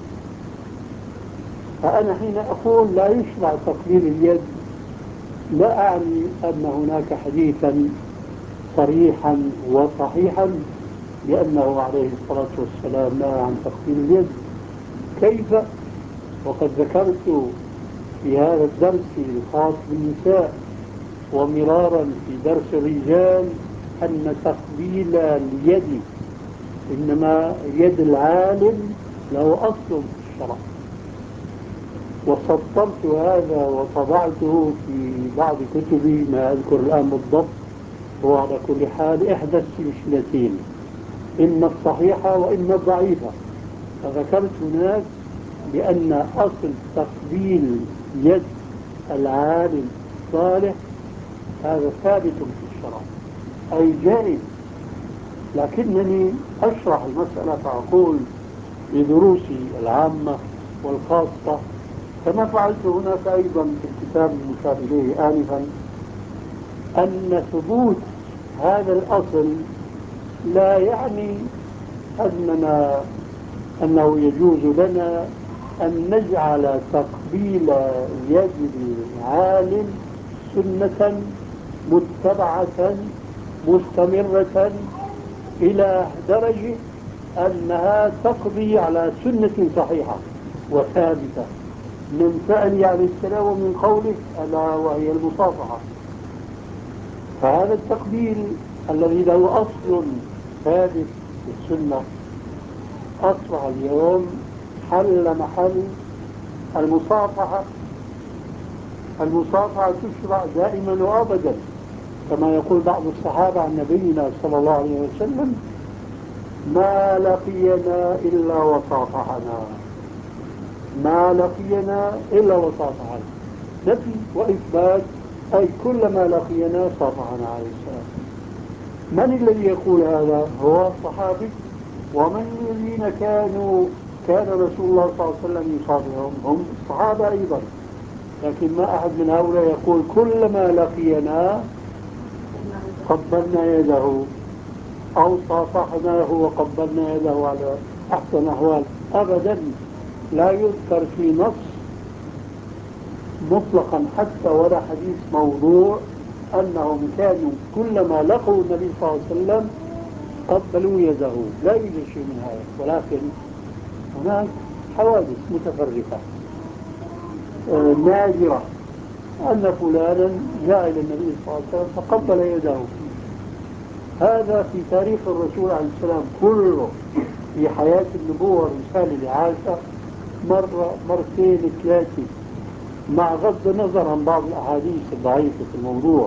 فأنا حين أقول لا يشرع تقبيل اليد لا أعني أن هناك حديثا صريحا وصحيحا لأنه عليه الصلاة والسلام نهى عن تقبيل اليد. كيف؟ وقد ذكرت في هذا الدرس الخاص بالنساء ومرارا في درس الرجال أن تقبيل اليد إنما يد العالم له أصل في الشرع، وسطرت هذا وطبعته في بعض كتبي، ما أذكر الآن بالضبط. هو على كل حال إحدى السلسلتين، إما الصحيحة وإما الضعيفة. فذكرت هناك بأن أصل تقبيل يد العالم الصالح هذا ثابت في الشرع أي جائز، لكنني أشرح المسألة فأقول بدروسي العامة والخاصة كما فعلت هناك أيضا في الكتاب المشار إليه آنفا، أن ثبوت هذا الأصل لا يعني أننا أنه يجوز لنا أن نجعل تقبيل يد العالم سنة متبعة مستمرة إلى درجة أنها تقضي على سنة صحيحة وثابتة من فعله عليه السلام ومن قوله ألا وهي المصافحة. فهذا التقبيل الذي له أصل ثابت في السنة أصبح اليوم حل محل المصافحة. المصافحة تشرع دائما وأبدا كما يقول بعض الصحابة عن نبينا صلى الله عليه وسلم: ما لقينا إلا وصافحنا، ما لقينا إلا وصافحنا، نفي وإثبات، أي كلما لقينا صافحنا عليه السلام. من الذي يقول هذا؟ هو الصحابي. ومن الذين كانوا كان رسول الله صلى الله عليه وسلم يصافحهم، هم الصحابة أيضا، لكن ما أحد من هؤلاء يقول كلما لقينا قبلنا يده أو صافحناه وقبلنا يده على أحسن الأحوال. أبدا، لا يذكر في نص مطلقا حتى ولا حديث موضوع أنهم كانوا كلما لقوا النبي صلى الله عليه وسلم قبلوا يده، لا يوجد شيء من هذا. ولكن هناك حوادث متفرقة آه نادرة، أن فلانا جاء إلى النبي صلى الله عليه وسلم فقبل يده. هذا في تاريخ الرسول عليه السلام كله، في حياة النبوة والرسالة لعائشة مرة مرتين ثلاثة، مع غض النظر عن بعض الأحاديث الضعيفة في الموضوع.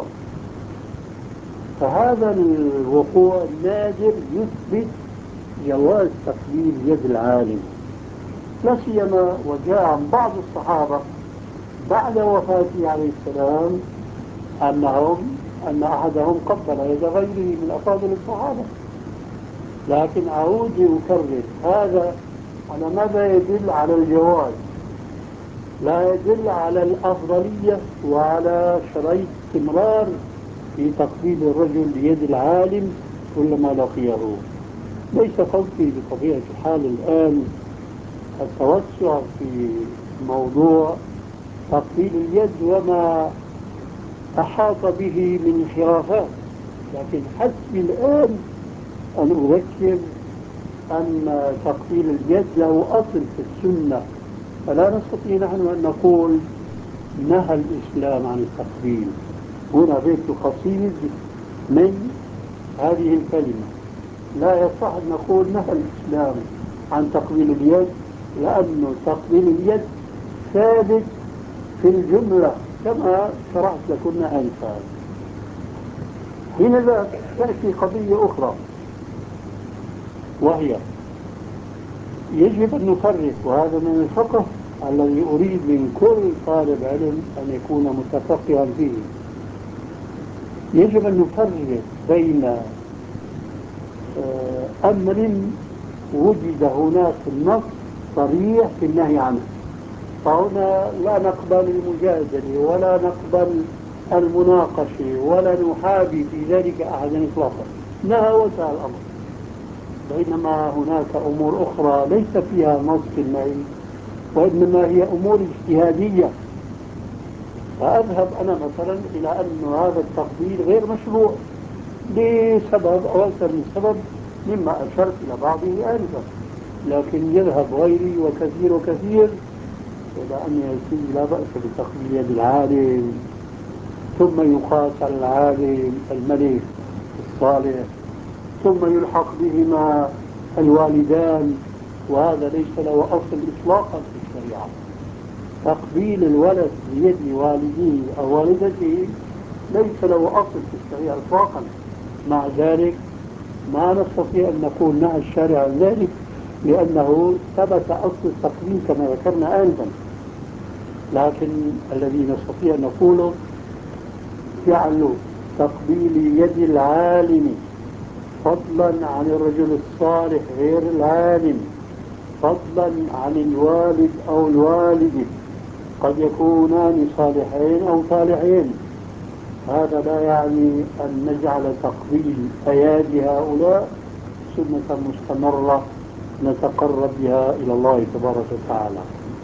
فهذا الوقوع النادر يثبت جواز تقبيل يد العالم، لا سيما وجاء عن بعض الصحابة بعد وفاته عليه السلام أنهم أن أحدهم قبل يد غيره من أفاضل الصحابة. لكن أعود أكرر، هذا على ماذا يدل؟ على الجواز، لا يدل على الأفضلية وعلى شريط استمرار في تقبيل الرجل ليد العالم كلما لقيه. ليس قصدي بطبيعة الحال الآن التوسع في موضوع تقبيل اليد وما أحاط به من انحرافات، لكن حسبي الآن أن أذكر أن تقبيل اليد له أصل في السنة، فلا نستطيع نحن أن نقول نهى الإسلام عن التقبيل. هنا بيت قصيد من هذه الكلمة، لا يصح أن نقول نهى الإسلام عن تقبيل اليد، لأنه تقبيل اليد ثابت في الجملة كما شرحت لكم آنفا. حينذا تأتي قضية أخرى، وهي يجب أن نفرق، وهذا من الفقه الذي أريد من كل طالب علم أن يكون متفقها فيه. يجب أن نفرق بين أمر وجد هناك النص صريح في النهي عنه، فهنا لا نقبل المجادلة ولا نقبل المناقشة ولا نحابي في ذلك أحدا إطلاقا، نهى وسع الأمر. بينما هناك أمور أخرى ليس فيها نص في النهي، وإنما هي أمور اجتهادية، فأذهب أنا مثلا إلى أن هذا التقبيل غير مشروع لسبب أو أكثر من سبب مما أشرت إلى بعضه آنفا، لكن يذهب غيري وكثير وكثير إلى أن يقول لا بأس بتقبيل يد العالم، ثم يقاس على العالم الملك الصالح، ثم يلحق بهما الوالدان، وهذا ليس له أصل إطلاقا في الشريعة. تقبيل الولد بيد والده أو والدته ليس له أصل في الشريعة إطلاقا. مع ذلك ما نستطيع أن نقول نهى الشارع عن ذلك، لأنه ثبت أصل التقبيل كما ذكرنا آنفا. لكن الذي نستطيع أن نقوله فعل تقبيل يد العالم فضلا عن الرجل الصالح غير العالم، فضلا عن الوالد أو الوالدة، قد يكونان صالحين أو صالحين، هذا لا يعني أن نجعل تقبيل أيادي هؤلاء سنة مستمرة نتقرب بها إلى الله تبارك وتعالى.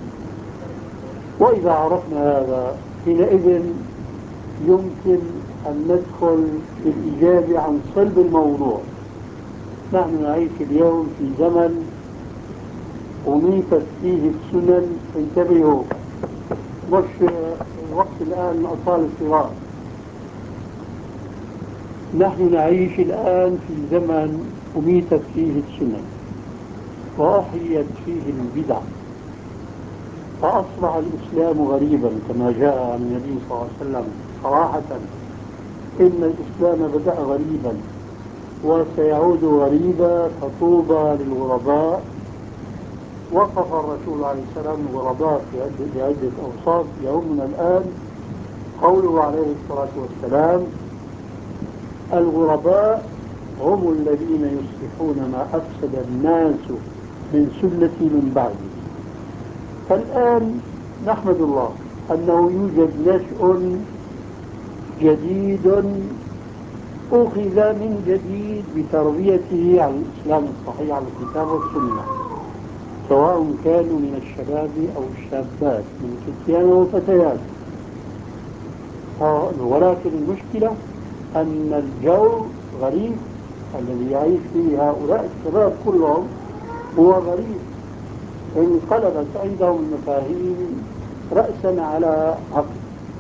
وإذا عرفنا هذا حينئذ يمكن أن ندخل في الإجابة عن صلب الموضوع. نحن نعيش اليوم في زمن أميتت فيه السنن، انتبهوا، مش الوقت الآن من أطفال الصغار، نحن نعيش الآن في زمن أميتت فيه السنن وأحيت فيه البدع، فأصبح الإسلام غريبا كما جاء عن النبي صلى الله عليه وسلم صراحة، إن الإسلام بدأ غريبا وسيعود غريبا، فطوبى للغرباء. وصف الرسول عليه السلام الغرباء في عدة أوصاف يهمنا الآن قوله عليه الصلاة والسلام: الغرباء هم الذين يصلحون ما أفسد الناس من سنتي من بعدي. فالآن نحمد الله أنه يوجد نشء جديد أخذ من جديد بتربيته على الإسلام الصحيح على الكتاب والسنة، سواء كانوا من الشباب أو الشابات، من فتيان وفتيات. ولكن المشكلة أن الجو غريب الذي يعيش فيه هؤلاء الشباب كلهم هو غريب، انقلبت عندهم المفاهيم رأسا على عقل.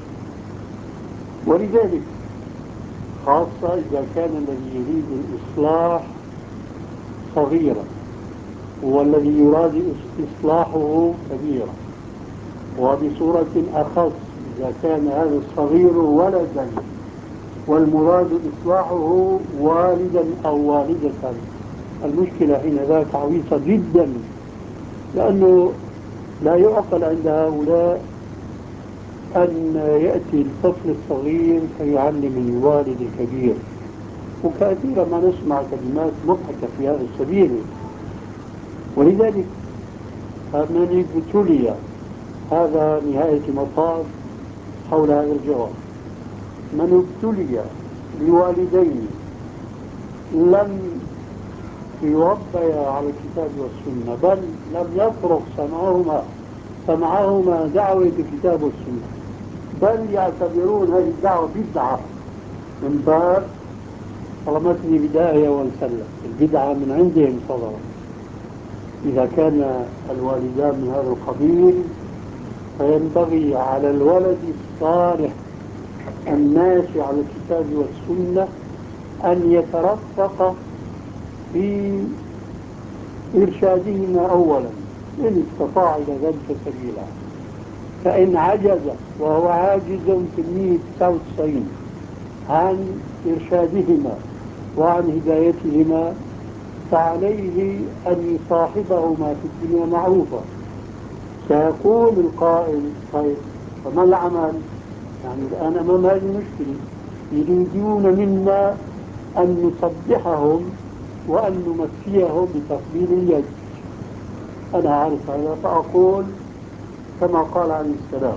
ولذلك خاصة إذا كان الذي يريد الإصلاح صغيرا والذي يراد إصلاحه كبيرا، وبصورة أخص إذا كان هذا الصغير ولدا والمراد إصلاحه والدا أو والدة، المشكلة حين ذاك عويصة جدا، لأنه لا يعقل عند هؤلاء أن يأتي الطفل الصغير فيعلم الوالد الكبير. وكثيرا ما نسمع كلمات مضحكة في هذا السبيل. ولذلك من ابتلي هذا نهاية مطاف حول هذا الجواب، من ابتلي بوالدين لم يربيا على الكتاب والسنة، بل لم يفرغ سمعهما سمعهما دعوة الكتاب والسنة، بل يعتبرون هذه الدعوة بدعة من باب صلمتني بداية والسلة، البدعة من عندهم صدرت. إذا كان الوالدان من هذا القبيل فينبغي على الولد الصالح الناشئ على الكتاب والسنة أن يترفق في إرشادهما أولا إن استطاع إلى ذلك سبيلا. فإن عجز، وهو عاجز في المية تسعة وتسعين عن إرشادهما وعن هدايتهما، فعليه أن يصاحبهما في الدنيا معروفة. سيقول القائل طيب فما العمل؟ يعني الآن أمام هذه المشكلة يريدون منا أن نصبحهم وأن نمسيهم بتقبيل اليد. أنا أعرف هذا فأقول كما قال عليه السلام: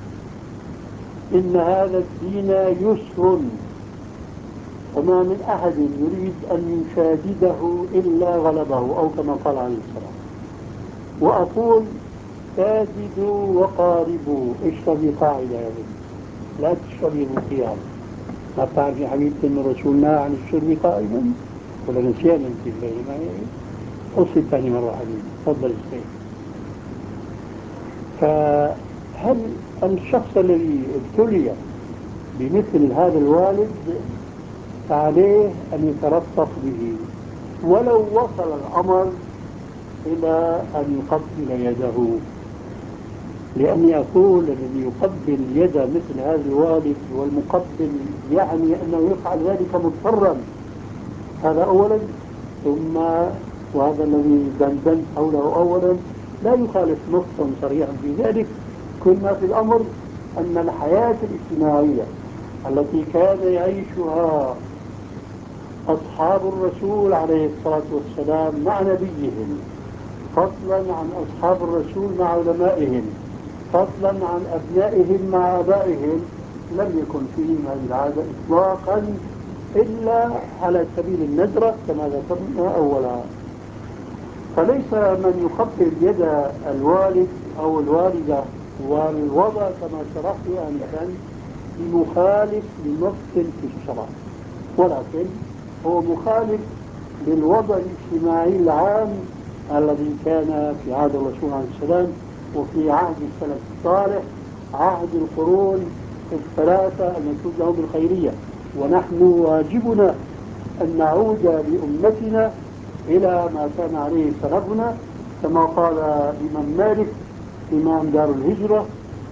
إن هذا الدين يسر وما من أحد يريد أن يشادده إلا غلبه، أو كما قال عليه السلام. وأقول ساددوا وقاربوا. اشربي قاعدة يا بني، لا تشربي بالقيام. ما تعرفي حبيبتي أن رسولنا عن الشرب قائما ولا نسيان أنت الليل معي؟ أصل ثاني مرة حبيبي، تفضل السيد. فهل الشخص الذي ابتلي بمثل هذا الوالد فعليه أن يترفق به ولو وصل الأمر إلى أن يقبل يده؟ لأني أقول الذي يقبل يد مثل هذا الوالد والمقبل يعني أنه يفعل ذلك مضطرا، هذا أولا. ثم وهذا الذي دندنت حوله أولا لا يخالف نصا صريحا في ذلك، كل ما في الأمر أن الحياة الاجتماعية التي كان يعيشها أصحاب الرسول عليه الصلاة والسلام مع نبيهم، فضلا عن أصحاب الرسول مع علمائهم، فضلا عن أبنائهم مع آبائهم، لم يكن فيهم هذه العادة إطلاقا إلا على سبيل الندرة كما ذكرنا أولا. فليس من يقبل يد الوالد أو الوالدة والوضع كما شرحت آنفا بمخالف لنص في الشرع، ولكن هو مخالف للوضع الاجتماعي العام الذي كان في عهد الرسول عليه السلام وفي عهد السلف الصالح، عهد القرون الثلاثة المشهود لهم بالخيرية. ونحن واجبنا أن نعود بأمتنا إلى ما كان عليه سلفنا، كما قال الإمام مالك إمام دار الهجرة: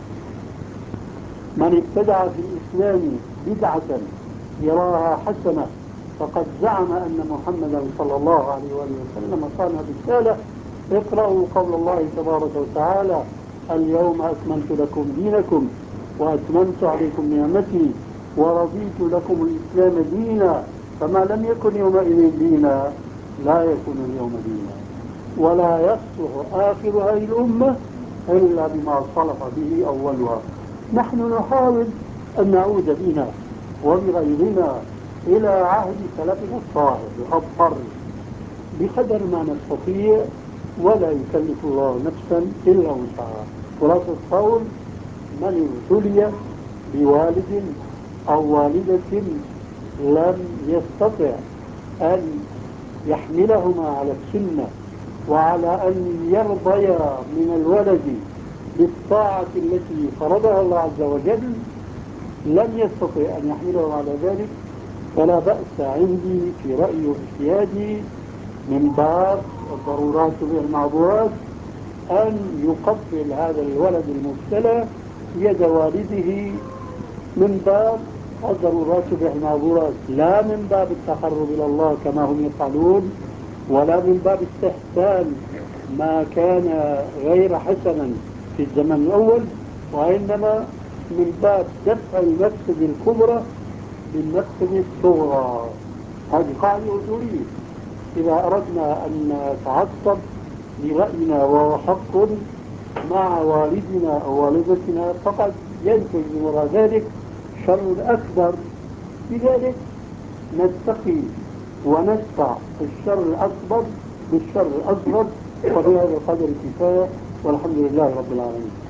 من ابتدع في الإسلام بدعة يراها حسنة فقد زعم أن محمدا صلى الله عليه وآله وسلم صان بالرسالة. اقرأوا قول الله تبارك وتعالى: اليوم أكملت لكم دينكم وأتممت عليكم نعمتي ورضيت لكم الإسلام دينا، فما لم يكن يومئذ دينا لا يكون اليوم دينا. ولا يصلح آخر هذه الأمة إلا بما صلح به أولها. نحن نحاول أن نعود بنا وبغيرنا إلى عهد سلفنا الصالح الأبطر بقدر ما نستطيع، ولا يكلف الله نفسا إلا وسعها. خلاصة القول: من ابتلي بوالد أو والدة لم يستطع أن يحملهما على السنة وعلى أن يرضيا من الولد بالطاعة التي فرضها الله عز وجل، لم يستطع أن يحملهم على ذلك، فلا بأس عندي في رأيي واجتهادي من باب الضرورات بالمعذورات أن يقبل هذا الولد المبتلى يد والده من باب الضرورات بالمعذورات، لا من باب التقرب إلى الله كما هم يفعلون، ولا من باب استحسان ما كان غير حسنا في الزمن الأول، وإنما من باب دفع المفسدة الكبرى بالمفسدة الصغرى. هذه قاعدة أصولية. إذا أردنا أن نتعصب لرأينا وهو حق مع والدنا أو والدتنا فقد ينتج من وراء ذلك شر أكبر، لذلك نتقي وندفع الشر الأكبر بالشر الأصغر، وبهذا القدر كفاية، والحمد لله رب العالمين.